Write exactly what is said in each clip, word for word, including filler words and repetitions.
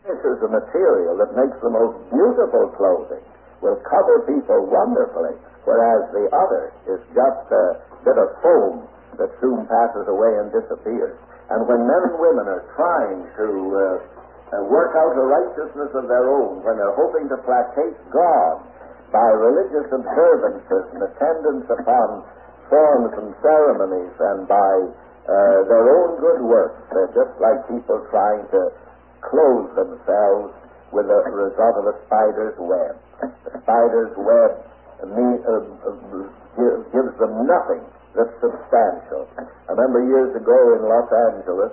This is a material that makes the most beautiful clothing, will cover people wonderfully, whereas the other is just a bit of foam that soon passes away and disappears. And when men and women are trying to uh, uh, work out a righteousness of their own, when they're hoping to placate God by religious observances and attendance upon forms and ceremonies and by uh, their own good works, they're just like people trying to clothe themselves with the result of a spider's web. The spider's web mean, uh, uh, gives them nothing that's substantial. I remember years ago in Los Angeles,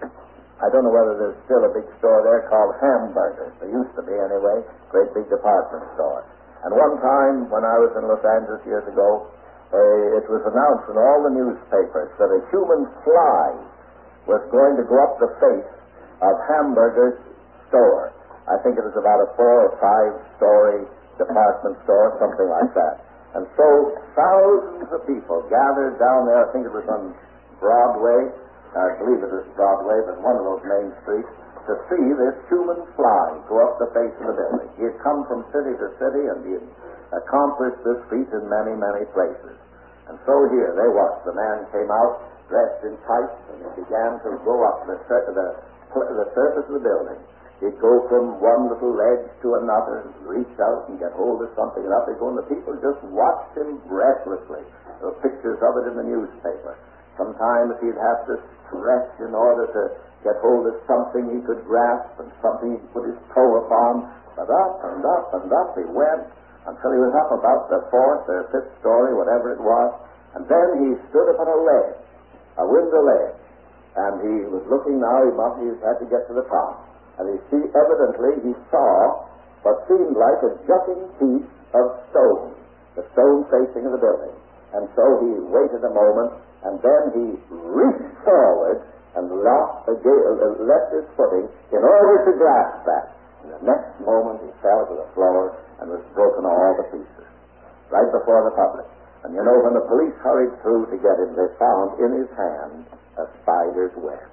I don't know whether there's still a big store there called Hamburgers. There used to be anyway, great big department store. And one time when I was in Los Angeles years ago, uh, it was announced in all the newspapers that a human fly was going to go up the face of Hamburger's store. I think it was about a four or five story department store, something like that. And so thousands of people gathered down there. I think it was on Broadway. I believe it was Broadway, but one of those main streets, to see this human fly go up the face of the building. He had come from city to city, and he had accomplished this feat in many, many places. And so here they watched. The man came out dressed in tights, and he began to go up the, the the surface of the building. He'd go from one little ledge to another and reach out and get hold of something, and up he'd go, and the people just watched him breathlessly. There were pictures of it in the newspaper. Sometimes he'd have to stretch in order to get hold of something he could grasp and something he could put his toe upon, but up and up and up he went until he was up about the fourth or fifth story, whatever it was, and then he stood upon a ledge, a window ledge. And he was looking now, he must he had to get to the top. And he see, evidently he saw what seemed like a jutting piece of stone, the stone facing of the building. And so he waited a moment, and then he reached forward and lost, uh, left his footing in order to grasp that. And the next moment he fell to the floor and was broken all to pieces, right before the public. And you know, when the police hurried through to get him, they found in his hand a spider's web.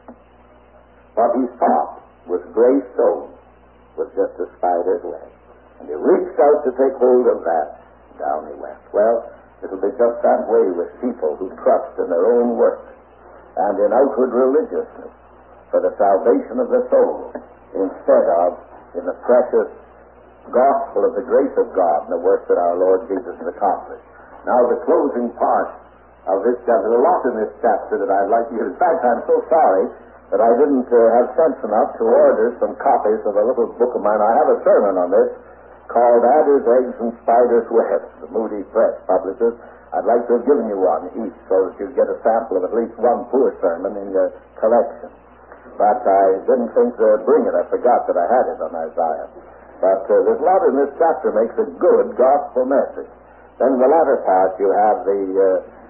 What he thought was gray stone was just a spider's web. And he reached out to take hold of that. Down he went. Well, it'll be just that way with people who trust in their own works and in outward religiousness for the salvation of the soul, instead of in the precious gospel of the grace of God and the work that our Lord Jesus has accomplished. Now, the closing part of this chapter, there's a lot in this chapter that I'd like to use. In fact, I'm so sorry that I didn't uh, have sense enough to order some copies of a little book of mine. I have a sermon on this called Adders, Eggs, and Spiders' Webs, the Moody Press publishers. I'd like to have given you one each so that you'd get a sample of at least one poor sermon in your collection. But I didn't think to bring it. I forgot that I had it on Isaiah. But uh, there's a lot in this chapter makes a good gospel message. Then in the latter part you have the uh,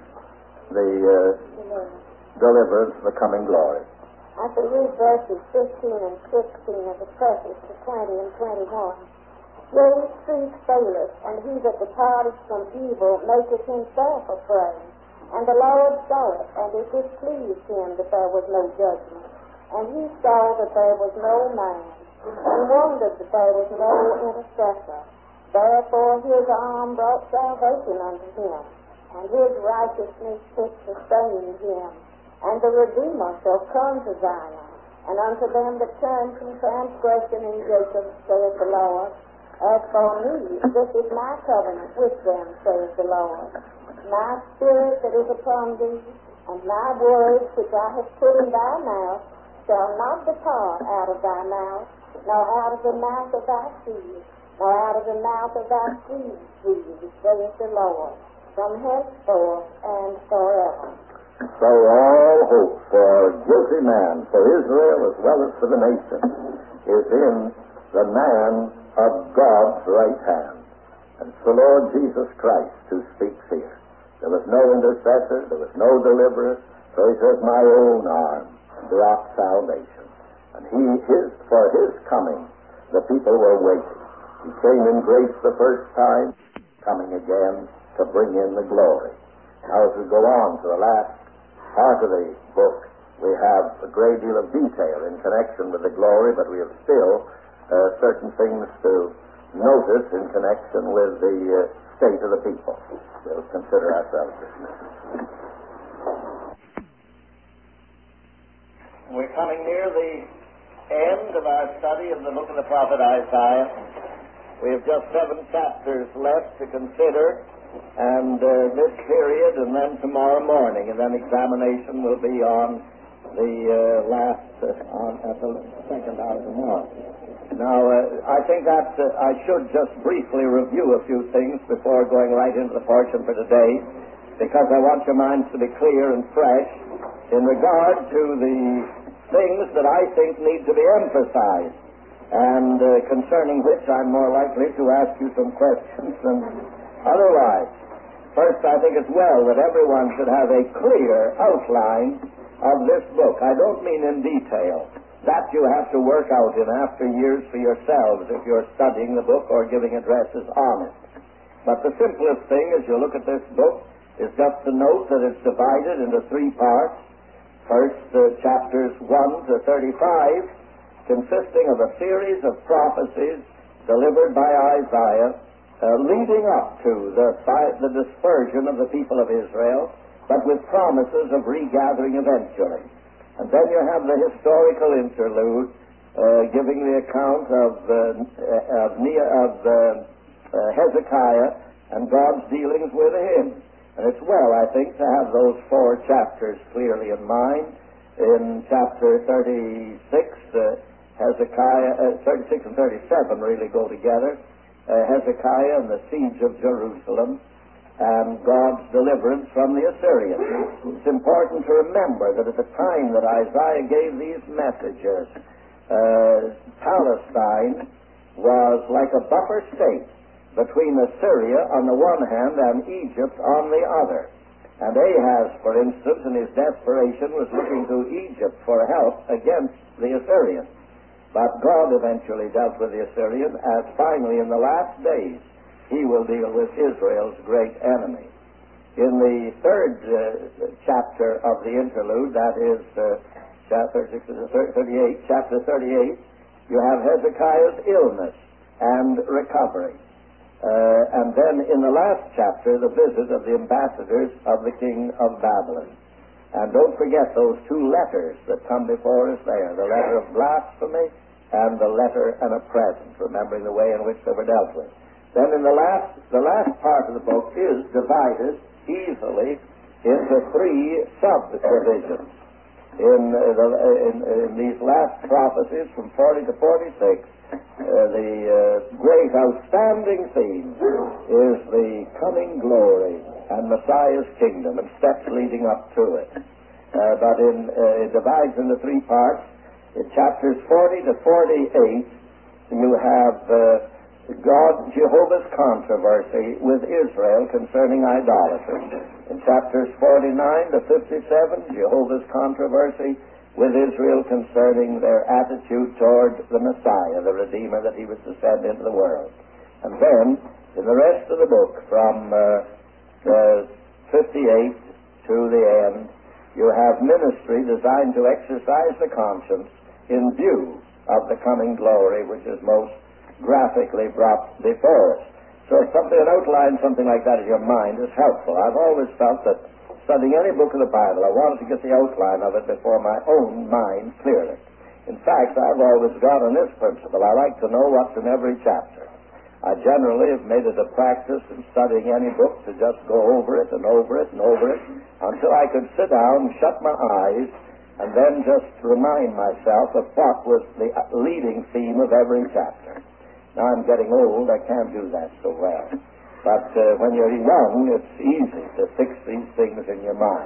the uh, deliverance, the coming glory. I can read verses fifteen and sixteen of the preface to twenty and twenty-one. Yea, truth faileth, and he that departeth from evil maketh himself afraid. And the Lord saw it, and it displeased him that there was no judgment. And he saw that there was no man, and wondered that there was no intercessor. Therefore his arm brought salvation unto him, and his righteousness hath sustained him. And the Redeemer shall come to Zion, and unto them that turn from transgression in Jacob, saith the Lord. As for me, this is my covenant with them, saith the Lord. My spirit that is upon thee, and my words which I have put in thy mouth, shall not depart out of thy mouth, nor out of the mouth of thy seed, nor out of the mouth of thy seed, saith the Lord, from henceforth and forever. So all hope for guilty man, for Israel as well as for the nation, is in the man of God's right hand. And it's the Lord Jesus Christ who speaks here. There was no intercessor, there was no deliverer, so he says, my own arm brought salvation. And he, his, for his coming, the people were waiting. He came in grace the first time, coming again to bring in the glory. Now as we go on to the last part of the book, we have a great deal of detail in connection with the glory, but we have still uh, certain things to notice in connection with the uh, state of the people. We'll consider ourselves dismissed. We're coming near the end of our study of the book of the prophet Isaiah. We have just seven chapters left to consider, and uh, this period, and then tomorrow morning, and then examination will be on the uh, last, uh, on, at the second hour tomorrow. Now, uh, I think that uh, I should just briefly review a few things before going right into the portion for today, because I want your minds to be clear and fresh in regard to the things that I think need to be emphasized, and uh, concerning which I'm more likely to ask you some questions than otherwise. First, I think it's well that everyone should have a clear outline of this book. I don't mean in detail. That you have to work out in after years for yourselves if you're studying the book or giving addresses on it. But the simplest thing as you look at this book is just to note that it's divided into three parts. First, uh, chapters one to thirty-five, consisting of a series of prophecies delivered by Isaiah, uh, leading up to the, the dispersion of the people of Israel, but with promises of regathering eventually. And then you have the historical interlude, uh, giving the account of, uh, of, of uh, uh, Hezekiah and God's dealings with him. And it's well, I think, to have those four chapters clearly in mind. In chapter thirty-six, uh, Hezekiah, uh, thirty-six and thirty-seven really go together. Uh, Hezekiah and the siege of Jerusalem and God's deliverance from the Assyrians. It's important to remember that at the time that Isaiah gave these messages, uh, Palestine was like a buffer state between Assyria on the one hand and Egypt on the other. And Ahaz, for instance, in his desperation, was looking to Egypt for help against the Assyrians. But God eventually dealt with the Assyrians, as finally in the last days he will deal with Israel's great enemy. In the third uh, chapter of the interlude, that is uh, chapter thirty-eight, chapter thirty-eight, you have Hezekiah's illness and recovery. Uh, and then in the last chapter, the visit of the ambassadors of the king of Babylon. And don't forget those two letters that come before us there, the letter of blasphemy and the letter and a present, remembering the way in which they were dealt with. Then in the last, the last part of the book is divided easily into three subdivisions. In, uh, the, in, in these last prophecies from forty to forty-six, Uh, the uh, great outstanding theme is the coming glory and Messiah's kingdom and steps leading up to it. Uh, but in, uh, it divides into three parts. In chapters forty to forty-eight, you have uh, God, Jehovah's controversy with Israel concerning idolatry. In chapters forty-nine to fifty-seven, Jehovah's controversy with Israel concerning their attitude toward the Messiah, the Redeemer that he was to send into the world. And then, in the rest of the book, from uh, uh, fifty-eight to the end, you have ministry designed to exercise the conscience in view of the coming glory, which is most graphically brought before us. So something, an outline, something like that in your mind is helpful. I've always felt that studying any book of the Bible, I wanted to get the outline of it before my own mind clearly. In fact, I've always gone on this principle. I like to know what's in every chapter. I generally have made it a practice in studying any book to just go over it and over it and over it until I could sit down, shut my eyes, and then just remind myself of what was the leading theme of every chapter. Now I'm getting old, I can't do that so well. But uh, when you're young, it's easy to fix these things in your mind.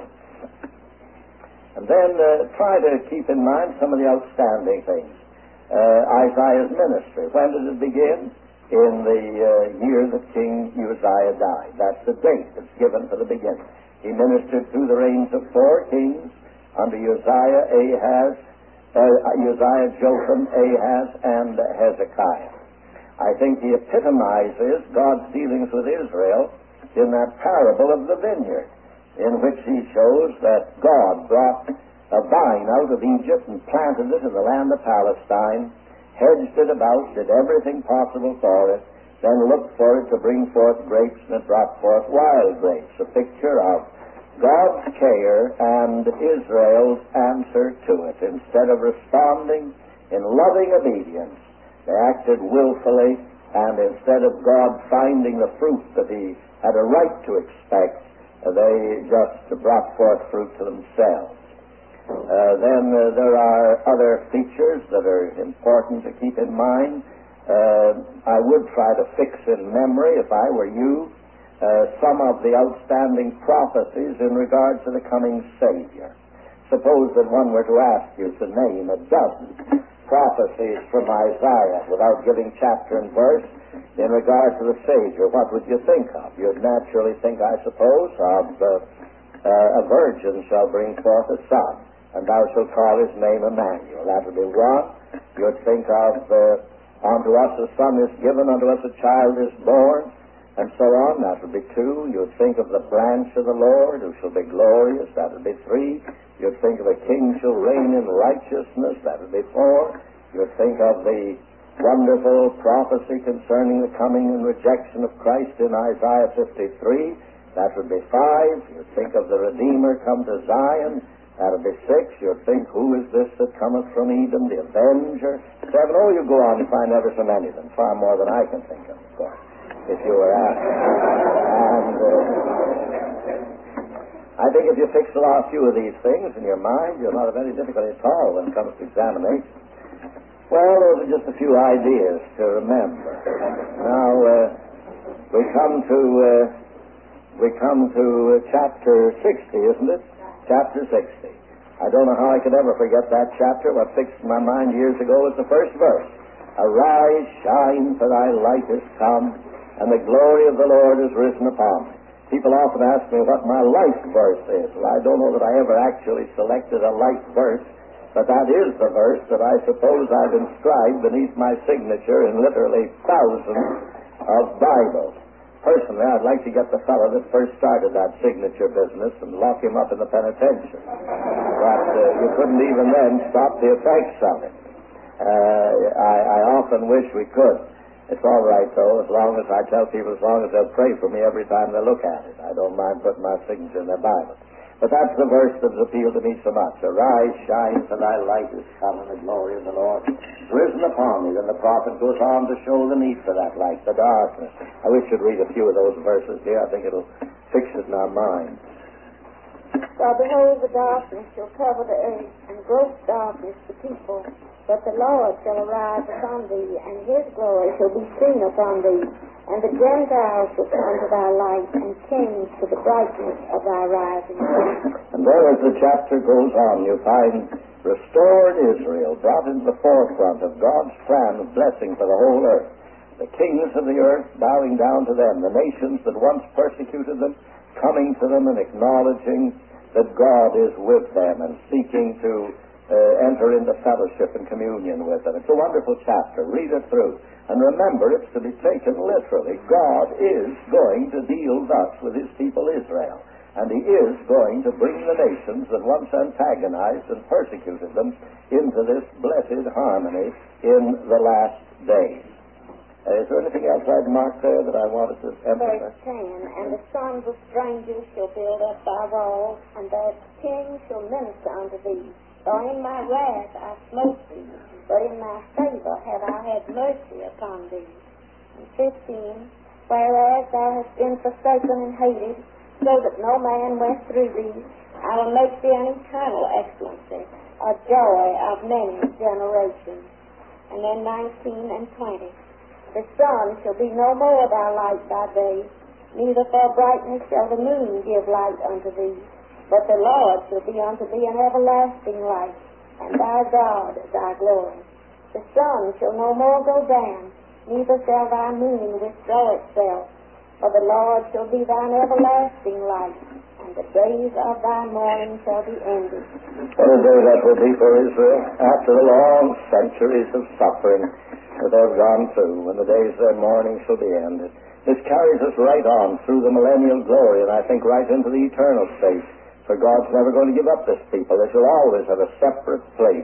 And then uh, try to keep in mind some of the outstanding things. Uh, Isaiah's ministry. When did it begin? In the uh, year that King Uzziah died. That's the date that's given for the beginning. He ministered through the reigns of four kings under Uzziah, Ahaz, uh, Uzziah, Jotham, Ahaz, and Hezekiah. I think he epitomizes God's dealings with Israel in that parable of the vineyard, in which he shows that God brought a vine out of Egypt and planted it in the land of Palestine. hedged it about, did everything possible for it, then looked for it to bring forth grapes, and it brought forth wild grapes, a picture of God's care and Israel's answer to it. Instead of responding in loving obedience, they acted willfully, and instead of God finding the fruit that he had a right to expect, they just brought forth fruit to themselves. Uh, then uh, there are other features that are important to keep in mind. Uh, I would try to fix in memory, if I were you, uh, some of the outstanding prophecies in regard to the coming Savior. Suppose that one were to ask you to name a dozen prophecies from Isaiah without giving chapter and verse in regard to the Savior. What would you think of? You'd naturally think, I suppose, of uh, uh, a virgin shall bring forth a son, and thou shalt call his name Emmanuel. That would be one. You'd think of uh, unto us a son is given, unto us a child is born, and so on. That would be two. You'd think of the branch of the Lord, who shall be glorious. That would be three. You'd think of a king shall reign in righteousness. That would be four. You'd think of the wonderful prophecy concerning the coming and rejection of Christ in Isaiah fifty-three. That would be five. You'd think of the Redeemer come to Zion. That would be six. You'd think, who is this that cometh from Edom, the Avenger? Seven. Oh, you go on and find ever so many of them, far more than I can think of, of course, if you were asked. And uh, I think if you fix the last few of these things in your mind, you'll not have any difficulty at all when it comes to examination. Well, those are just a few ideas to remember. Now, uh, we come to uh, we come to uh, chapter sixty, isn't it? Chapter sixty. I don't know how I could ever forget that chapter. What fixed my mind years ago was the first verse. Arise, shine, for thy light is come, and the glory of the Lord is risen upon thee. People often ask me what my life verse is. Well, I don't know that I ever actually selected a life verse, but that is the verse that I suppose I've inscribed beneath my signature in literally thousands of Bibles. Personally, I'd like to get the fellow that first started that signature business and lock him up in the penitentiary. But uh, you couldn't even then stop the effects of it. Uh, I, I often wish we could. It's all right, though, as long as I tell people, as long as they'll pray for me every time they look at it. I don't mind putting my signature in their Bible. But that's the verse that has appealed to me so much. Arise, shine, for thy light is come, and the glory of the Lord is risen upon thee. Then the prophet goes on to show the need for that light, the darkness. I wish you'd read a few of those verses here. I think it'll fix it in our minds. For behold, the darkness shall cover the earth, and gross darkness the people. But the Lord shall arise upon thee, and his glory shall be seen upon thee. And the Gentiles shall come to thy light, and kings to the brightness of thy rising. And there, as the chapter goes on, you find restored Israel brought into the forefront of God's plan of blessing for the whole earth. The kings of the earth bowing down to them, the nations that once persecuted them, coming to them and acknowledging that God is with them and seeking to uh, enter into fellowship and communion with them. It's a wonderful chapter. Read it through. And remember, it's to be taken literally. God is going to deal thus with his people Israel. And he is going to bring the nations that once antagonized and persecuted them into this blessed harmony in the last days. Uh, is there anything else I'd mark there that I wanted to emphasize? Verse ten, and the sons of strangers shall build up thy walls, and thy kings shall minister unto thee. For in my wrath I smote thee, but in my favor have I had mercy upon thee. And fifteen, whereas thou hast been forsaken and hated, so that no man went through thee, I will make thee an eternal excellency, a joy of many generations. And then nineteen and twenty, the sun shall be no more thy light by day, neither for brightness shall the moon give light unto thee. But the Lord shall be unto thee an everlasting light, and thy God thy glory. The sun shall no more go down, neither shall thy moon withdraw itself. For the Lord shall be thine everlasting light, and the days of thy mourning shall be ended. What a day that will be for Israel, after the long centuries of suffering that they've gone through, when the days of their mourning shall be ended. This carries us right on through the millennial glory, and I think right into the eternal state. For God's never going to give up this people. They shall always have a separate place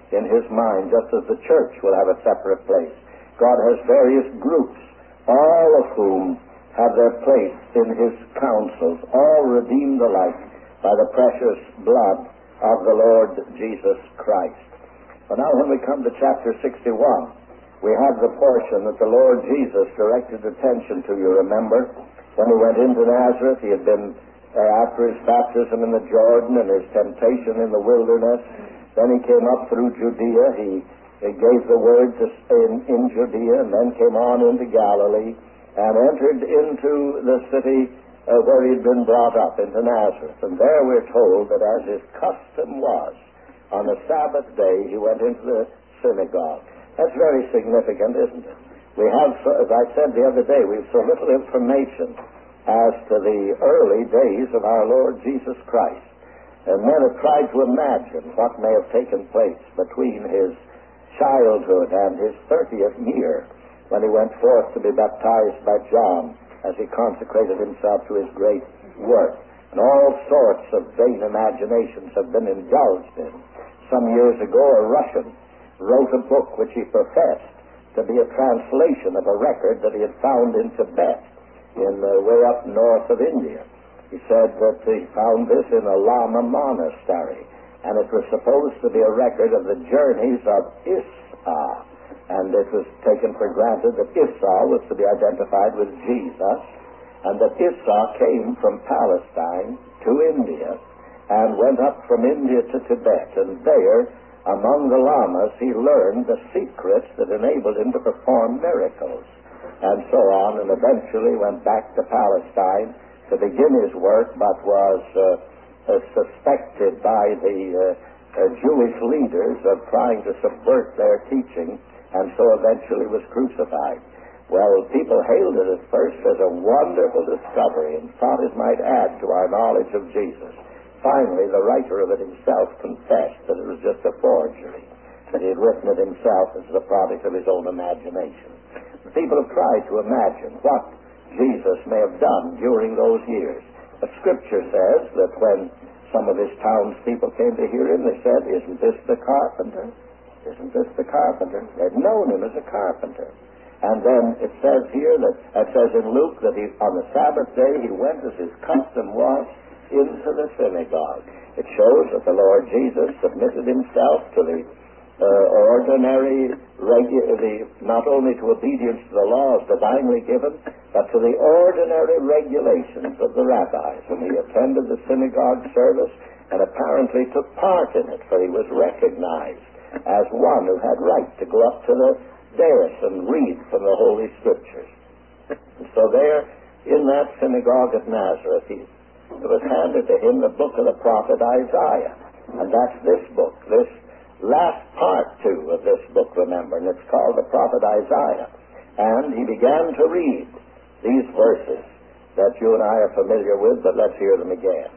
in his mind, just as the church will have a separate place. God has various groups, all of whom have their place in his councils, all redeemed alike by the precious blood of the Lord Jesus Christ. But now when we come to chapter sixty-one, we have the portion that the Lord Jesus directed attention to. You remember, when he went into Nazareth, he had been, uh, after his baptism in the Jordan and his temptation in the wilderness, then he came up through Judea. He, he gave the word to in, in Judea, and then came on into Galilee and entered into the city uh, where he had been brought up, into Nazareth. And there we're told that as his custom was, on the Sabbath day, he went into the synagogue. That's very significant, isn't it? We have, so, as I said the other day, we have so little information as to the early days of our Lord Jesus Christ. And men have tried to imagine what may have taken place between his childhood and his thirtieth year, when he went forth to be baptized by John as he consecrated himself to his great work. And all sorts of vain imaginations have been indulged in. Some years ago, a Russian wrote a book which he professed to be a translation of a record that he had found in Tibet, in uh, way up north of India. He said that he found this in a Lama monastery, and it was supposed to be a record of the journeys of Issa, and it was taken for granted that Issa was to be identified with Jesus, and that Issa came from Palestine to India and went up from India to Tibet, and there, among the lamas, he learned the secrets that enabled him to perform miracles, and so on, and eventually went back to Palestine to begin his work, but was uh, uh, suspected by the uh, uh, Jewish leaders of trying to subvert their teaching, and so eventually was crucified. Well, people hailed it at first as a wonderful discovery and thought it might add to our knowledge of Jesus. Finally, the writer of it himself confessed that it was just a forgery, that he had written it himself as the product of his own imagination. The people have tried to imagine what Jesus may have done during those years. But Scripture says that when some of his townspeople came to hear him, they said, "Isn't this the carpenter? Isn't this the carpenter?" They'd known him as a carpenter. And then it says here that, it says in Luke that he, on the Sabbath day, he went as his custom was into the synagogue. It shows that the Lord Jesus submitted himself to the uh, ordinary, regu- the, not only to obedience to the laws divinely given, but to the ordinary regulations of the rabbis. When he attended the synagogue service and apparently took part in it, for he was recognized as one who had right to go up to the dais and read from the Holy Scriptures. And so there, in that synagogue at Nazareth, he it was handed to him the book of the prophet Isaiah. And that's this book, this last part, too, of this book, remember, and it's called the prophet Isaiah. And he began to read these verses that you and I are familiar with, but let's hear them again.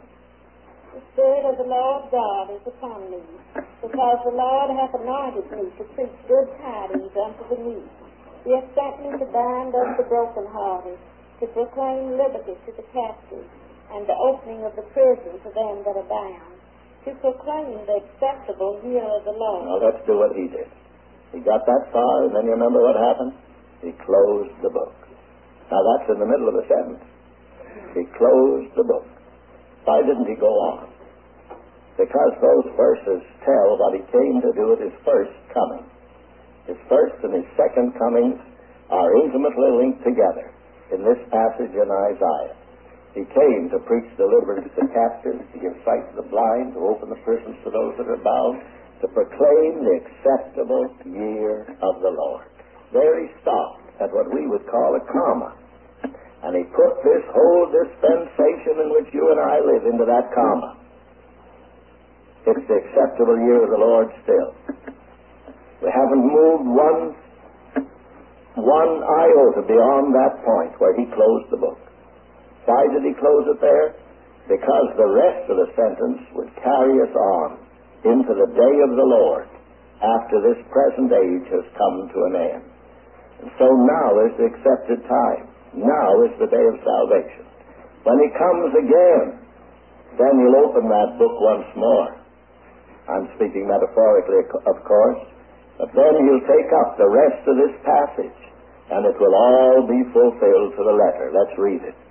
The Spirit of the Lord God is upon me, because the Lord hath anointed me to preach good tidings unto the meek. He hath sent me to bind up the brokenhearted, to proclaim liberty to the captives, and the opening of the prison to them that are bound, to proclaim the acceptable year of the Lord. Now let's do what he did. He got that far, and then you remember what happened? He closed the book. Now that's in the middle of the sentence. He closed the book. Why didn't he go on? Because those verses tell what he came to do at his first coming. His first and his second comings are intimately linked together in this passage in Isaiah. He came to preach deliverance to captives, to give sight to the blind, to open the prisons to those that are bound, to proclaim the acceptable year of the Lord. There he stopped at what we would call a comma. And he put this whole dispensation in which you and I live into that comma. It's the acceptable year of the Lord still. We haven't moved one, one iota beyond that point where he closed the book. Why did he close it there? Because the rest of the sentence would carry us on into the day of the Lord after this present age has come to an end. And so now is the accepted time. Now is the day of salvation. When he comes again, then he'll open that book once more. I'm speaking metaphorically, of course. But then he'll take up the rest of this passage, and it will all be fulfilled to the letter. Let's read it.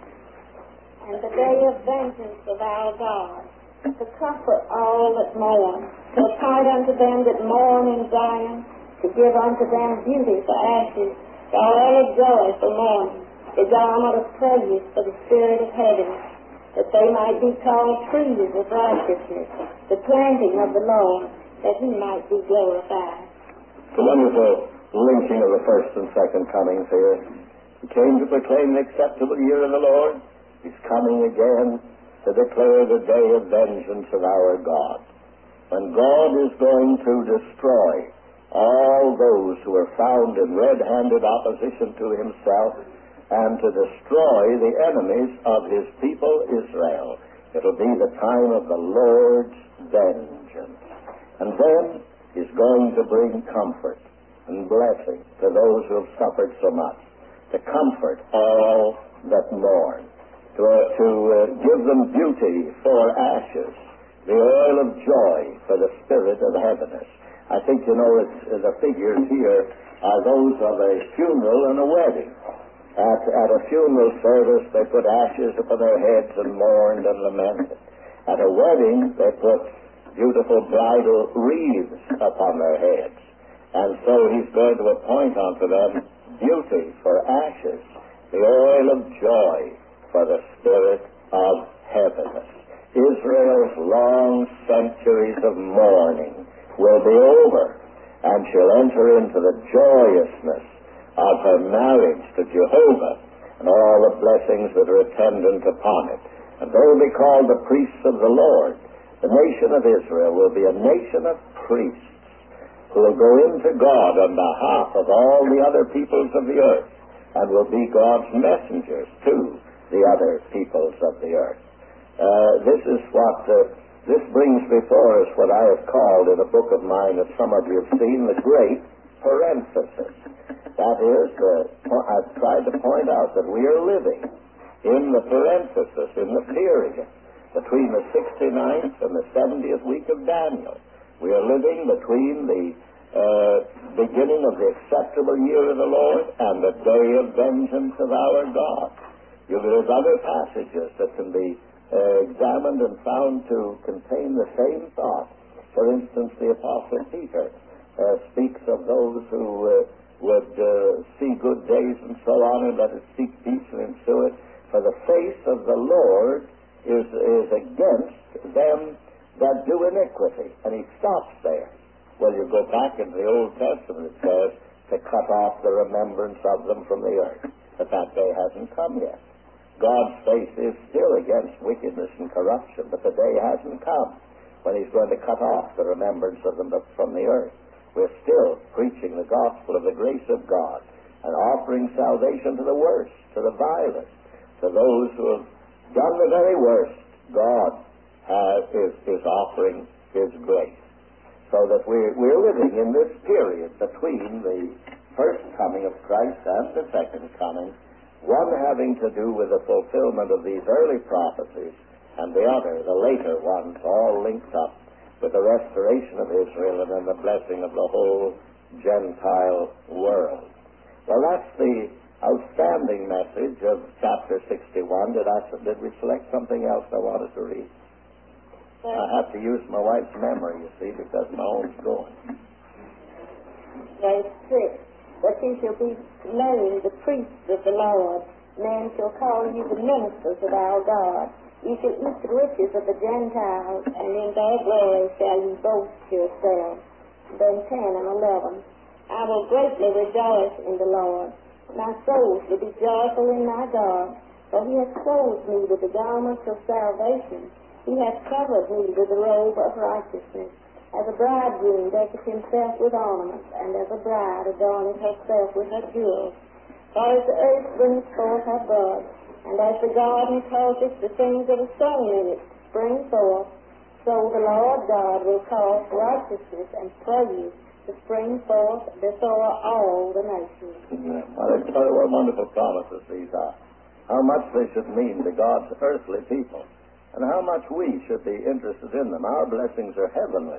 And the day of vengeance of our God, to comfort all that mourn, to appoint unto them that mourn in Zion, to give unto them beauty for ashes, the oil of joy for mourning, the garment of praise for the spirit of heaviness, that they might be called trees of righteousness, the planting of the Lord, that he might be glorified. It's a wonderful linking of the first and second comings here. He came to proclaim the acceptable year of the Lord. He's coming again to declare the day of vengeance of our God, when God is going to destroy all those who are found in red-handed opposition to himself, and to destroy the enemies of his people Israel. It'll be the time of the Lord's vengeance. And then he's going to bring comfort and blessing to those who have suffered so much, to comfort all that mourn, to, uh, to uh, give them beauty for ashes, the oil of joy for the spirit of heaviness. I think, you know, it's, uh, the figures here are those of a funeral and a wedding. At, at a funeral service, they put ashes upon their heads and mourned and lamented. At a wedding, they put beautiful bridal wreaths upon their heads. And so he's going to appoint unto them beauty for ashes, the oil of joy for the spirit of heaviness. Israel's long centuries of mourning will be over, and she'll enter into the joyousness of her marriage to Jehovah and all the blessings that are attendant upon it. And they will be called the priests of the Lord. The nation of Israel will be a nation of priests who will go into God on behalf of all the other peoples of the earth, and will be God's messengers to the other peoples of the earth. Uh, this is what, uh, this brings before us what I have called in a book of mine that some of you have seen, the Great Parenthesis. That is, uh, I've tried to point out that we are living in the parenthesis, in the period between the sixty-ninth and the seventieth week of Daniel. We are living between the uh, beginning of the acceptable year of the Lord and the day of vengeance of our God. You, there's other passages that can be uh, examined and found to contain the same thought. For instance, the Apostle Peter uh, speaks of those who uh, would uh, see good days and so on, and let it seek peace and ensue it. For the face of the Lord is, is against them that do iniquity. And he stops there. Well, you go back into the Old Testament, it says to cut off the remembrance of them from the earth. But that day hasn't come yet. God's face is still against wickedness and corruption, but the day hasn't come when he's going to cut off the remembrance of them from the earth. We're still preaching the gospel of the grace of God and offering salvation to the worst, to the vilest, to those who have done the very worst. God has, is, is offering his grace. So that we're, we're living in this period between the first coming of Christ and the second coming, one having to do with the fulfillment of these early prophecies, and the other, the later ones, all linked up with the restoration of Israel and then the blessing of the whole Gentile world. Well, that's the outstanding message of chapter sixty-one. Did I did we select something else I wanted to read? Yes. I have to use my wife's memory, you see, because my own's going. Verse six. But you shall be named the priests of the Lord. Men shall call you the ministers of our God. You shall eat the riches of the Gentiles, and in their glory shall you boast yourselves. Then ten and eleven. I will greatly rejoice in the Lord. My soul shall be joyful in my God, for he hath clothed me with the garments of salvation. He hath covered me with the robe of righteousness. As a bridegroom decketh himself with ornaments, and as a bride adorneth herself with her jewels. For as the earth brings forth her bud, and as the garden causeth the things that are sown in it spring forth, so the Lord God will cause righteousness and praise to spring forth before all the nations. Yeah. Well, I tell you what wonderful promises these are. How much they should mean to God's earthly people, and how much we should be interested in them. Our blessings are heavenly,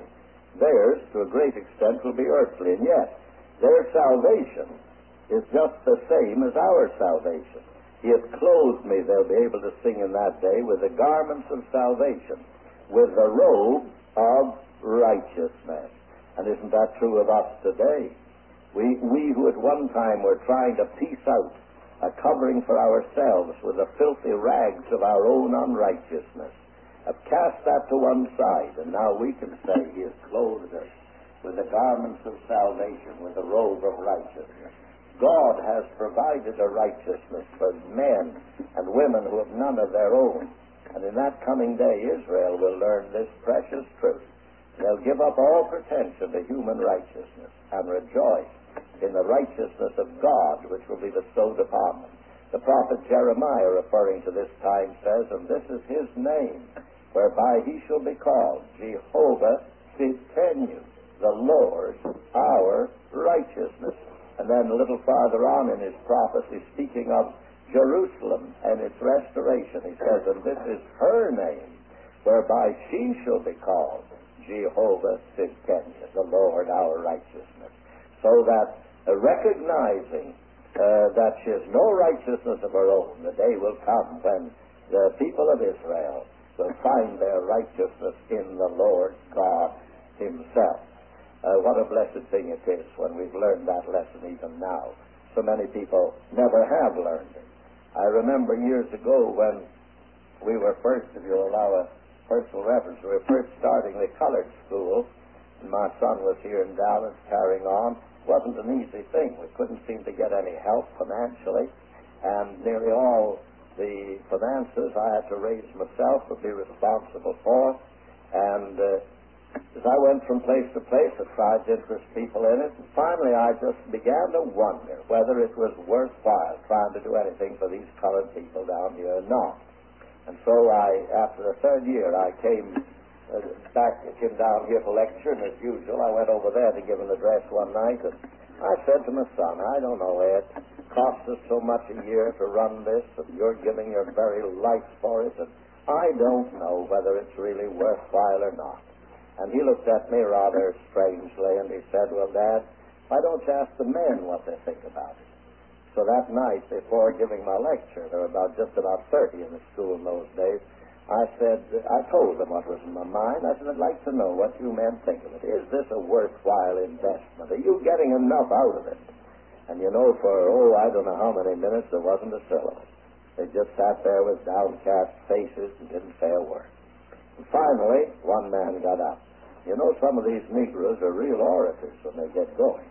theirs, to a great extent, will be earthly, and yet their salvation is just the same as our salvation. He has clothed me, they'll be able to sing in that day, with the garments of salvation, with the robe of righteousness. And isn't that true of us today? We, we who at one time were trying to piece out a covering for ourselves with the filthy rags of our own unrighteousness, have cast that to one side, and now we can say he has clothed us with the garments of salvation, with the robe of righteousness. God has provided a righteousness for men and women who have none of their own. And in that coming day, Israel will learn this precious truth. They'll give up all pretension to human righteousness and rejoice in the righteousness of God, which will be bestowed upon them. The prophet Jeremiah, referring to this time, says, and this is his name, whereby he shall be called Jehovah Tsidkenu, the Lord our righteousness. And then a little farther on in his prophecy, speaking of Jerusalem and its restoration, he says, and this is her name, whereby she shall be called Jehovah Tsidkenu, the Lord our righteousness. So that uh, recognizing uh, that she has no righteousness of her own, the day will come when the people of Israel will find their righteousness in the Lord God himself. Uh, what a blessed thing it is when we've learned that lesson even now. So many people never have learned it. I remember years ago when we were first, if you'll allow a personal reference, we were first starting the colored school, and my son was here in Dallas carrying on. It wasn't an easy thing. We couldn't seem to get any help financially, and nearly all the finances I had to raise myself, would be responsible for, and uh, as I went from place to place, I tried to interest people in it, and finally I just began to wonder whether it was worthwhile trying to do anything for these colored people down here or not. And so I, after the third year, I came uh, back, came down here to lecture, and as usual, I went over there to give an address one night, and I said to my son, I don't know, Ed, it costs us so much a year to run this, and you're giving your very life for it, and I don't know whether it's really worthwhile or not. And he looked at me rather strangely, and he said, well, Dad, why don't you ask the men what they think about it? So that night, before giving my lecture, there were about just about thirty in the school in those days, I said, I told them what was in my mind. I said, I'd like to know what you men think of it. Is this a worthwhile investment? Are you getting enough out of it? And you know, for, oh, I don't know how many minutes, there wasn't a syllable. They just sat there with downcast faces and didn't say a word. And finally, one man got up. You know, some of these Negroes are real orators when they get going.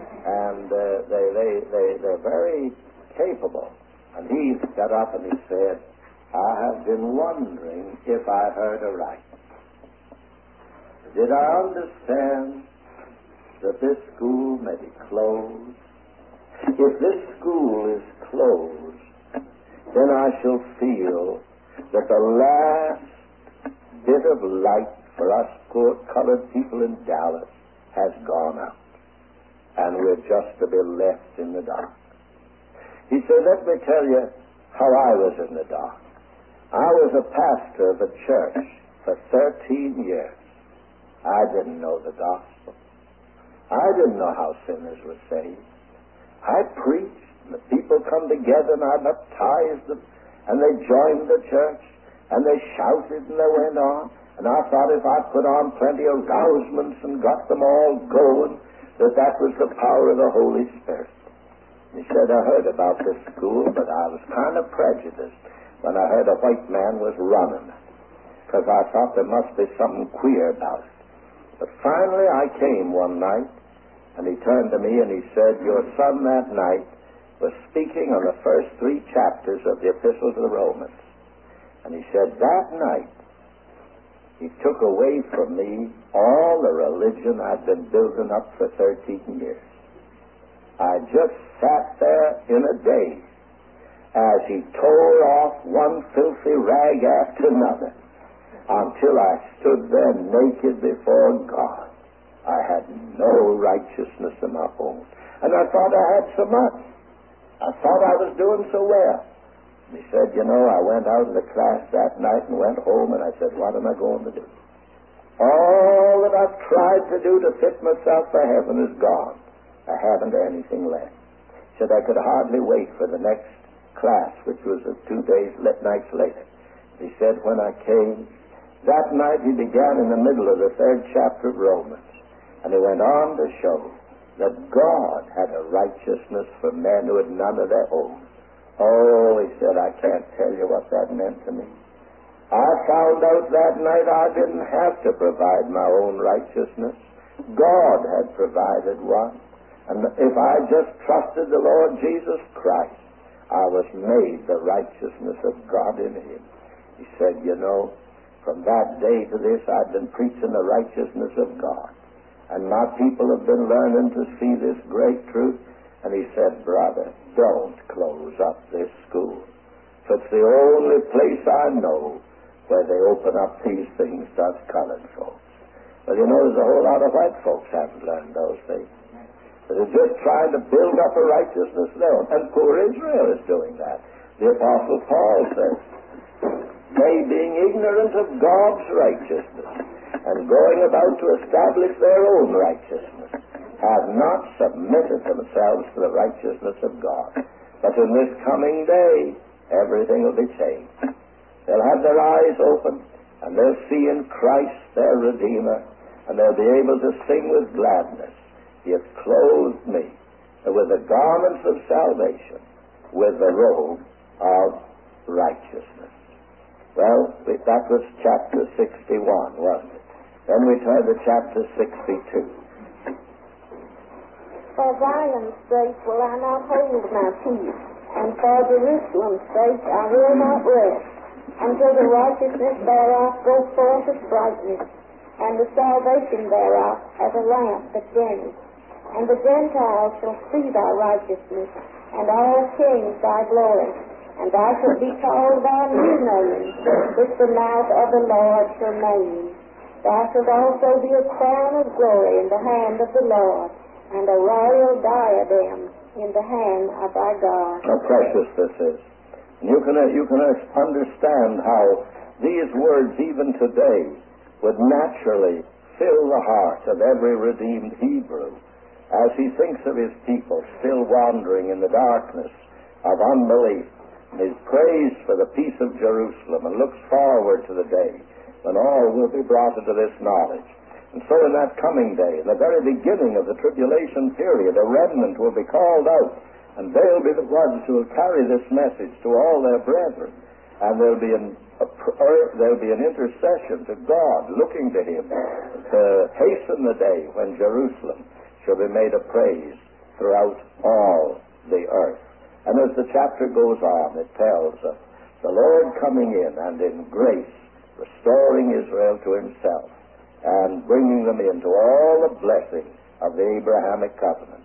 And uh, they, they, they, they're very capable. And he got up and he said, I have been wondering if I heard aright. Did I understand that this school may be closed? If this school is closed, then I shall feel that the last bit of light for us poor colored people in Dallas has gone out, and we're just to be left in the dark. He said, let me tell you how I was in the dark. I was a pastor of a church for thirteen years. I didn't know the gospel. I didn't know how sinners were saved. I preached, and the people come together, and I baptized them, and they joined the church, and they shouted, and they went on. And I thought if I put on plenty of rousements and got them all going, that that was the power of the Holy Spirit. He said, I heard about this school, but I was kind of prejudiced when I heard a white man was running, because I thought there must be something queer about it. But finally I came one night, and he turned to me and he said, your son that night was speaking on the first three chapters of the Epistle to the Romans. And he said, that night, he took away from me all the religion I'd been building up for thirteen years. I just sat there in a daze as he tore off one filthy rag after another until I stood there naked before God. I had no righteousness of my own. And I thought I had so much. I thought I was doing so well. He said, you know, I went out of the class that night and went home, and I said, what am I going to do? All all that I've tried to do to fit myself for heaven is gone. I haven't anything left. He said I could hardly wait for the next class, which was a two days nights later. He said when I came, that night he began in the middle of the third chapter of Romans, and he went on to show that God had a righteousness for men who had none of their own. Oh, he said, I can't tell you what that meant to me. I found out that night I didn't have to provide my own righteousness. God had provided one. And if I just trusted the Lord Jesus Christ, I was made the righteousness of God in him. He said, you know, from that day to this, I've been preaching the righteousness of God. And my people have been learning to see this great truth. And he said, brother, don't close up this school. It's the only place I know where they open up these things to us colored folks. Well, you know, there's a whole lot of white folks haven't learned those things. They're just trying to build up a righteousness there. And poor Israel is doing that. The Apostle Paul says, they being ignorant of God's righteousness and going about to establish their own righteousness, have not submitted themselves to the righteousness of God. But in this coming day, everything will be changed. They'll have their eyes open, and they'll see in Christ their Redeemer, and they'll be able to sing with gladness, he has clothed me with the garments of salvation, with the robe of righteousness. Well, that was chapter sixty-one, wasn't it? Then we turn to chapter sixty-two. For Zion's sake will I not hold my peace, and for Jerusalem's sake I will not rest, until the righteousness thereof go forth as brightness, and the salvation thereof as a lamp that burneth. And the Gentiles shall see thy righteousness, and all kings thy glory. And thou shalt be called by a new name, which the mouth of the Lord shall name. Thou shalt also be a crown of glory in the hand of the Lord, and a royal diadem in the hand of thy God. How precious this is. You can, you can understand how these words, even today, would naturally fill the heart of every redeemed Hebrew as he thinks of his people still wandering in the darkness of unbelief. His praise for the peace of Jerusalem, and looks forward to the day when all will be brought into this knowledge. And so in that coming day, in the very beginning of the tribulation period, a remnant will be called out, and they'll be the ones who will carry this message to all their brethren. And there'll be an, a, there'll be an intercession to God, looking to him to hasten the day when Jerusalem shall be made a praise throughout all the earth. And as the chapter goes on, it tells of the Lord coming in and in grace restoring Israel to himself and bringing them into all the blessing of the Abrahamic covenant.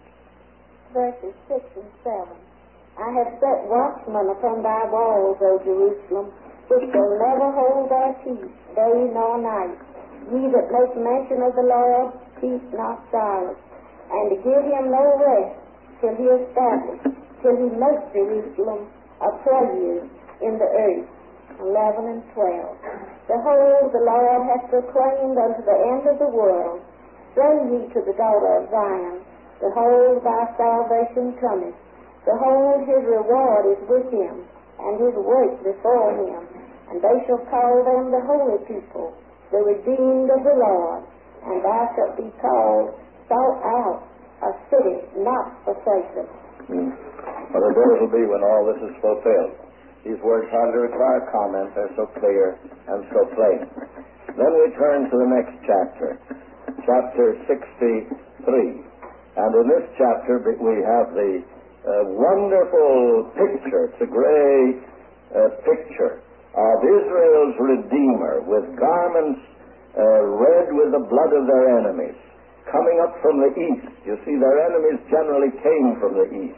Verses six and seven. I have set watchmen upon thy walls, O Jerusalem, which shall never hold their peace day nor night. Ye that make mention of the Lord, keep not silence, and to give him no rest till he establish, till he make Jerusalem a praise in the earth. eleven and twelve. Behold, the Lord hath proclaimed unto the end of the world, say ye to the daughter of Zion, behold, thy salvation cometh. Behold, his reward is with him, and his work before him. And they shall call them the holy people, the redeemed of the Lord. And thou shalt be called, sought out, a city not forsaken. Mm. Well, the day will be when all this is fulfilled. These words hardly require comment. They're so clear and so plain. Then we turn to the next chapter, chapter sixty-three. And in this chapter we have the uh, wonderful picture. It's a great uh, picture of Israel's Redeemer with garments uh, red with the blood of their enemies, coming up from the east. You see, their enemies generally came from the east.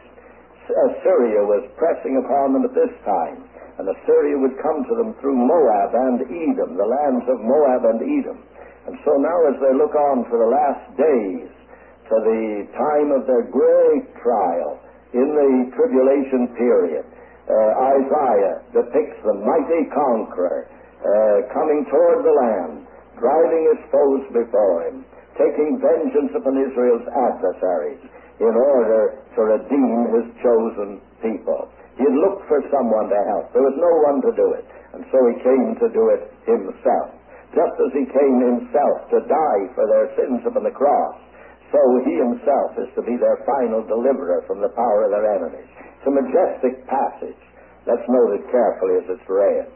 Assyria was pressing upon them at this time, and Assyria would come to them through Moab and Edom, the lands of Moab and Edom. And so now as they look on for the last days to the time of their great trial in the tribulation period, uh, Isaiah depicts the mighty conqueror uh, coming toward the land, driving his foes before him, taking vengeance upon Israel's adversaries in order to redeem his chosen people. He had looked for someone to help. There was no one to do it, and so he came to do it himself. Just as he came himself to die for their sins upon the cross, so he himself is to be their final deliverer from the power of their enemies. It's a majestic passage. Let's note it carefully as it's read.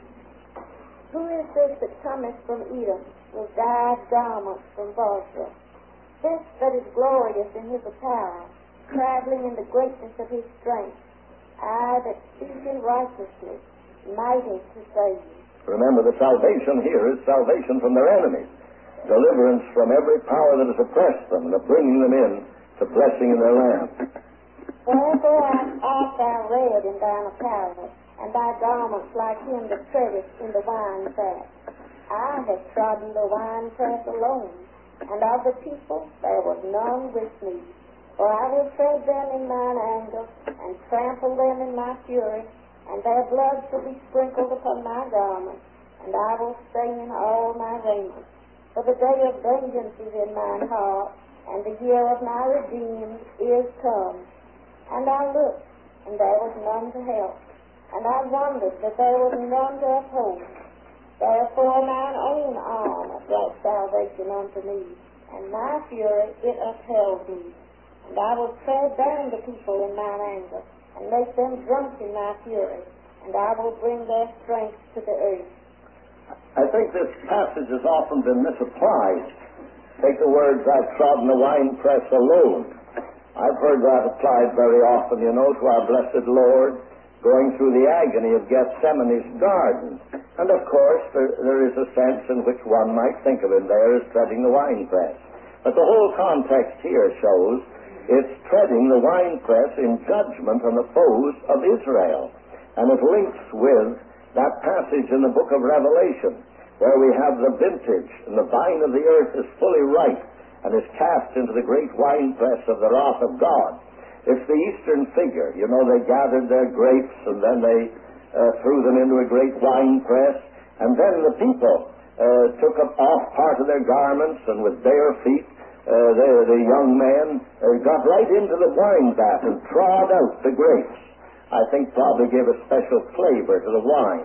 Who is this that cometh from Edom, with dyed garments from Bozrah? This that is glorious in his apparel, traveling in the greatness of his strength, I that speak in righteousness, mighty to save you. Remember, the salvation here is salvation from their enemies, deliverance from every power that has oppressed them, and of bringing them in to blessing in their land. Wherefore art thou red in thine apparel, and thy garments like him that treadeth in the winepress. I have trodden the winepress alone, and of the people there was none with me. For I will tread them in mine anger, and trample them in my fury, and their blood shall be sprinkled upon my garments, and I will stain all my raiment. For the day of vengeance is in mine heart, and the year of my redeemed is come. And I looked, and there was none to help, and I wondered that there was none to uphold. Therefore mine own arm brought salvation unto me, and my fury it upheld me. And I will tread down the people in mine anger, and make them drunk in my fury, and I will bring their strength to the earth. I think this passage has often been misapplied. Take the words, I've trodden the winepress alone. I've heard that applied very often, you know, to our blessed Lord, going through the agony of Gethsemane's garden. And of course, there, there is a sense in which one might think of him there as treading the winepress. But the whole context here shows it's treading the winepress in judgment on the foes of Israel. And it links with that passage in the book of Revelation, where we have the vintage, and the vine of the earth is fully ripe, and is cast into the great winepress of the wrath of God. It's the Eastern figure. You know, they gathered their grapes, and then they uh, threw them into a great winepress, and then the people uh, took off part of their garments, and with bare feet, uh, the, the young men uh, got right into the wine vat and trod out the grapes. I think probably gave a special flavor to the wine.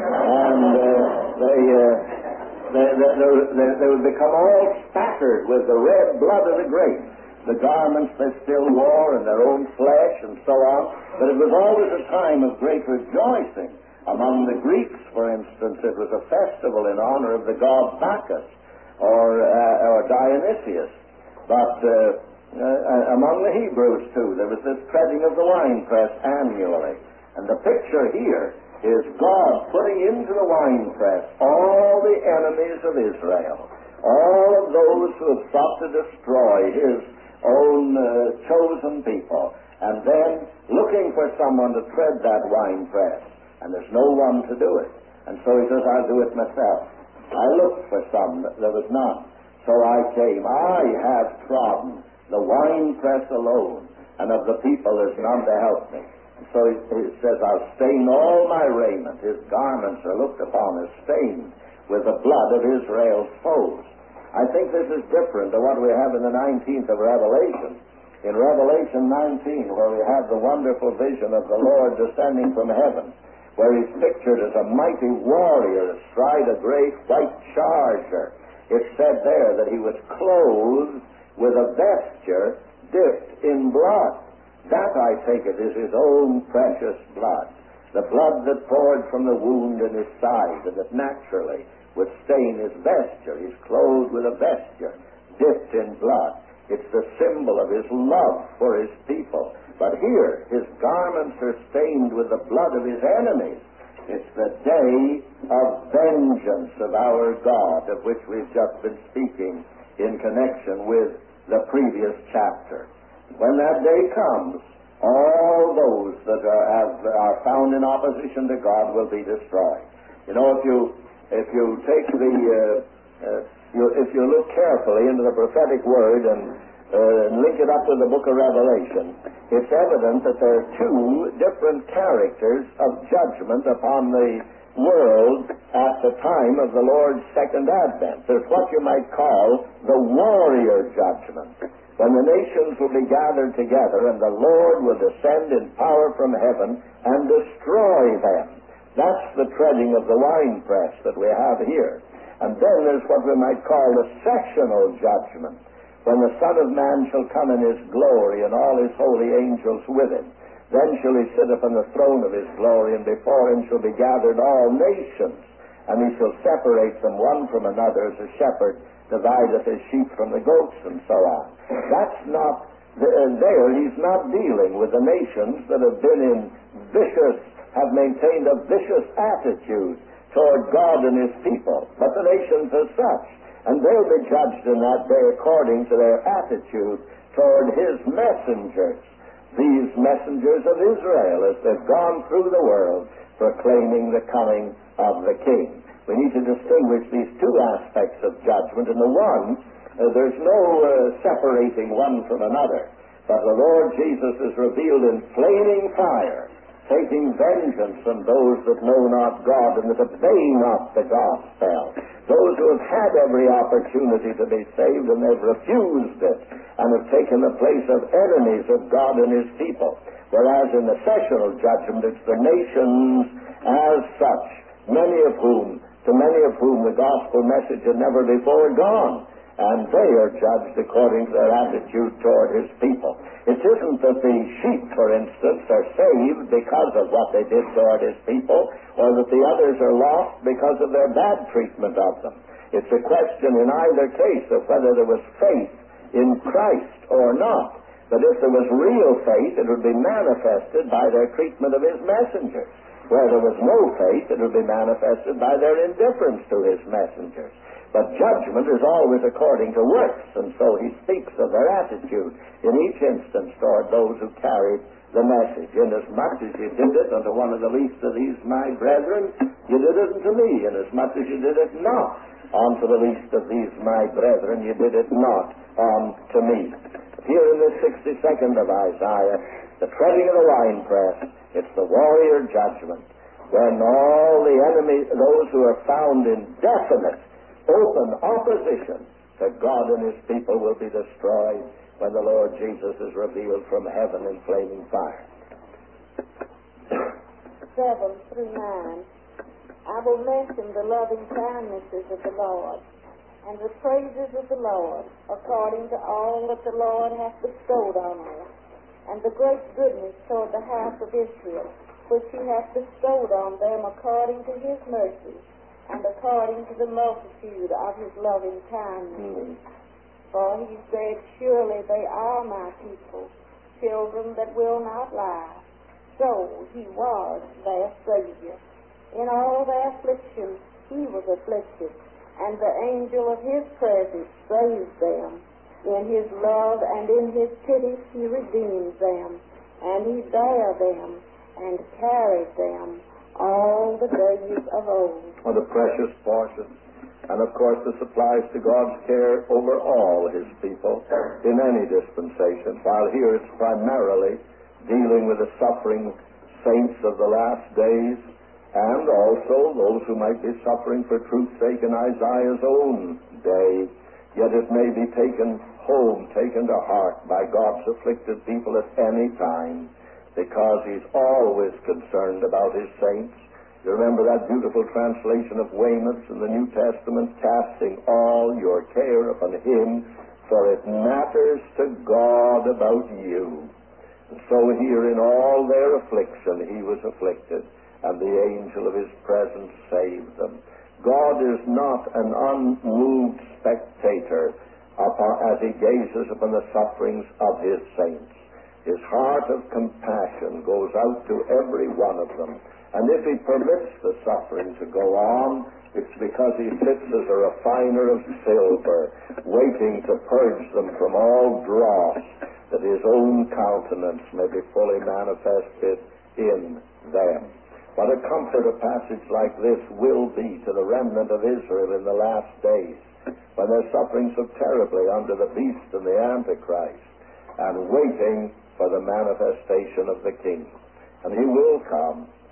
And uh, they, uh, they, they, they, they would become all spattered with the red blood of the grapes. The garments they still wore and their own flesh and so on. But it was always a time of great rejoicing. Among the Greeks, for instance, it was a festival in honor of the god Bacchus or, uh, or Dionysius. But uh, uh, among the Hebrews, too, there was this treading of the winepress annually. And the picture here is God putting into the winepress all the enemies of Israel, all of those who have sought to destroy his own uh, chosen people, and then looking for someone to tread that winepress, and there's no one to do it. And so he says, I'll do it myself. I looked for some, there was none. So I came. I have trodden the winepress alone, and of the people there's none to help me. And so he, he says, I'll stain all my raiment. His garments are looked upon as stained with the blood of Israel's foes. I think this is different to what we have in the nineteenth of Revelation. In Revelation nineteen, where we have the wonderful vision of the Lord descending from heaven, where he's pictured as a mighty warrior astride a great white charger. It's said there that he was clothed with a vesture dipped in blood. That, I take it, is his own precious blood. The blood that poured from the wound in his side, and that naturally would stain his vesture. He's clothed with a vesture dipped in blood. It's the symbol of his love for his people. But here, his garments are stained with the blood of his enemies. It's the day of vengeance of our God, of which we've just been speaking in connection with the previous chapter. When that day comes, all those that are, have, are found in opposition to God will be destroyed. You know, if you if you take the uh, uh, you, if you look carefully into the prophetic word and uh, link it up with the book of Revelation, it's evident that there are two different characters of judgment upon the world at the time of the Lord's second advent. There's what you might call the warrior judgment, when the nations will be gathered together and the Lord will descend in power from heaven and destroy them. That's the treading of the winepress that we have here. And then there's what we might call the sectional judgment, when the Son of Man shall come in his glory and all his holy angels with him. Then shall he sit upon the throne of his glory, and before him shall be gathered all nations, and he shall separate them one from another, as a shepherd divideth his sheep from the goats, and so on. That's not, there he's not dealing with the nations that have been in vicious, have maintained a vicious attitude toward God and his people, but the nations as such. And they'll be judged in that day according to their attitude toward his messengers. These messengers of Israel, as they've gone through the world proclaiming the coming of the King. We need to distinguish these two aspects of judgment. In the one, uh, there's no uh, separating one from another, but the Lord Jesus is revealed in flaming fire, taking vengeance on those that know not God and that obey not the gospel. Those who have had every opportunity to be saved and they've refused it and have taken the place of enemies of God and his people. Whereas in the sessional judgment, it's the nations as such, many of whom, to many of whom the gospel message had never before gone. And they are judged according to their attitude toward his people. It isn't that the sheep, for instance, are saved because of what they did toward his people, or that the others are lost because of their bad treatment of them. It's a question in either case of whether there was faith in Christ or not. But if there was real faith, it would be manifested by their treatment of his messengers. Where there was no faith, it would be manifested by their indifference to his messengers. But judgment is always according to works, and so he speaks of their attitude in each instance toward those who carried the message. Inasmuch as you did it unto one of the least of these my brethren, you did it unto me. Inasmuch as you did it not unto the least of these my brethren, you did it not unto me. Here in this sixty-second of Isaiah, the treading of the winepress, it's the warrior judgment, when all the enemy, those who are found in definite open opposition to God and his people, will be destroyed when the Lord Jesus is revealed from heaven in flaming fire. Seven through nine. I will mention the loving kindnesses of the Lord and the praises of the Lord, according to all that the Lord hath bestowed on us, and the great goodness toward the house of Israel, which he hath bestowed on them according to his mercy, and according to the multitude of his loving kindness. Mm. For he said, surely they are my people, children that will not lie. So he was their Savior. In all their affliction he was afflicted, and the angel of his presence saved them. In his love and in his pity he redeemed them, and he bare them and carried them all the days of old. What a precious portion. And of course this applies to God's care over all his people in any dispensation, while here it's primarily dealing with the suffering saints of the last days, and also those who might be suffering for truth's sake in Isaiah's own day. Yet it may be taken home, taken to heart by God's afflicted people at any time, because he's always concerned about his saints. You remember that beautiful translation of Weymouth's in the New Testament, casting all your care upon him, for it matters to God about you. And so here in all their affliction he was afflicted, and the angel of his presence saved them. God is not an unmoved spectator upon, as he gazes upon the sufferings of his saints. His heart of compassion goes out to every one of them. And if he permits the suffering to go on, it's because he sits as a refiner of silver, waiting to purge them from all dross, that his own countenance may be fully manifested in them. What a comfort a passage like this will be to the remnant of Israel in the last days, when they're suffering so terribly under the beast and the Antichrist, and waiting for the manifestation of the King. And he will come,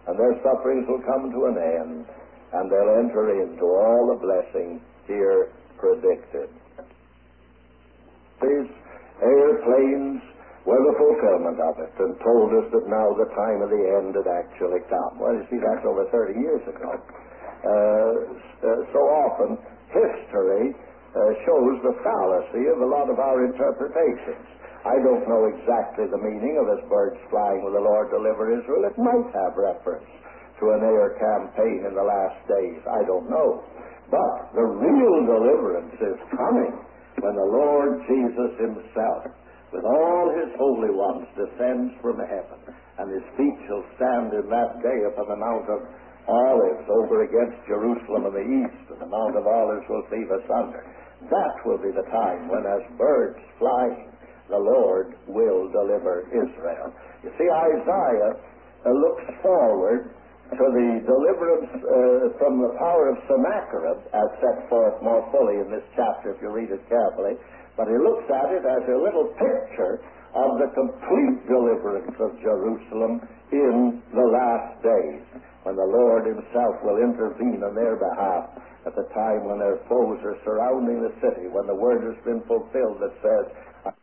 and their sufferings will come to an end, and they'll enter into all the blessing here predicted. These airplanes were the fulfillment of it, and told us that now the time of the end had actually come. Well, you see, that's over thirty years ago. Uh, uh, so often, history uh, shows the fallacy of a lot of our interpretations. I don't know exactly the meaning of "as birds flying will the Lord deliver Israel." It might have reference to an air campaign in the last days. I don't know. But the real deliverance is coming when the Lord Jesus himself, with all his holy ones, descends from heaven, and his feet shall stand in that day upon the Mount of Olives over against Jerusalem in the east, and the Mount of Olives will cleave asunder. That will be the time when, as birds flying, the Lord will deliver Israel. You see, Isaiah uh, looks forward to the deliverance uh, from the power of Sennacherib, as set forth more fully in this chapter if you read it carefully. But he looks at it as a little picture of the complete deliverance of Jerusalem in the last days, when the Lord himself will intervene on their behalf at the time when their foes are surrounding the city, when the word has been fulfilled that says,